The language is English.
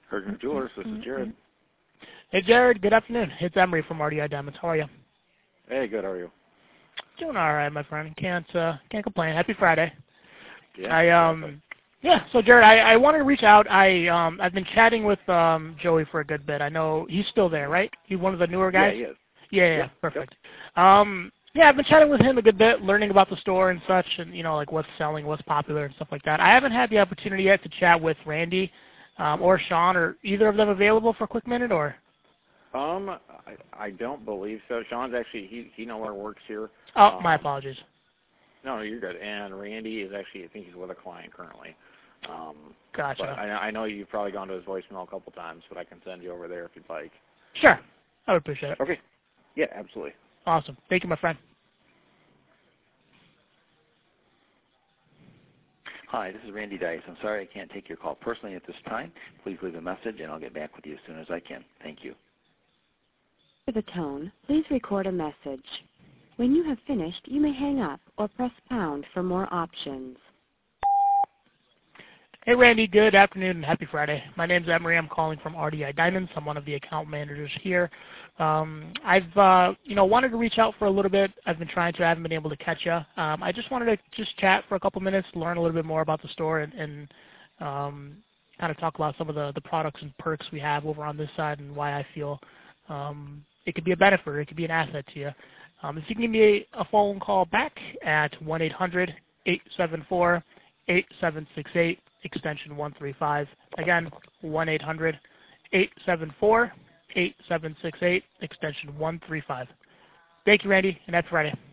Herkimer Jewelers, this is Jared. Hey, Jared. Good afternoon. It's Emery from RDI Diamonds. How are you? Hey, good. How are you? Doing all right, my friend. Can't complain. Happy Friday. Yeah. So Jared, I wanted to reach out. I've been chatting with Joey for a good bit. I know he's still there, right? He's one of the newer guys. Yeah, he is. Yeah, perfect. Yep. I've been chatting with him a good bit, learning about the store and such, and like what's selling, what's popular, and stuff like that. I haven't had the opportunity yet to chat with Randy or Sean. Are either of them available for a quick minute, or? I don't believe so. Sean's actually he no longer works here. Oh, my apologies. No, you're good. And Randy is actually, I think he's with a client currently. Gotcha. But I know you've probably gone to his voicemail a couple times, but I can send you over there if you'd like. Sure. I would appreciate it. Okay. Yeah, absolutely. Awesome. Thank you, my friend. Hi, this is Randy Dice. I'm sorry I can't take your call personally at this time. Please leave a message and I'll get back with you as soon as I can. Thank you. For the tone, please record a message. When you have finished, you may hang up or press pound for more options. Hey, Randy. Good afternoon and happy Friday. My name's Emery. I'm calling from RDI Diamonds. I'm one of the account managers here. I've wanted to reach out for a little bit. I've been trying to. I haven't been able to catch you. I just wanted to just chat for a couple minutes, learn a little bit more about the store, and kind of talk about some of the products and perks we have over on this side and why I feel it could be a benefit or it could be an asset to you. If you can give me a phone call back at 1-800-874-8768, extension 135. Again, 1-800-874-8768, extension 135. Thank you, Randy, and happy Friday.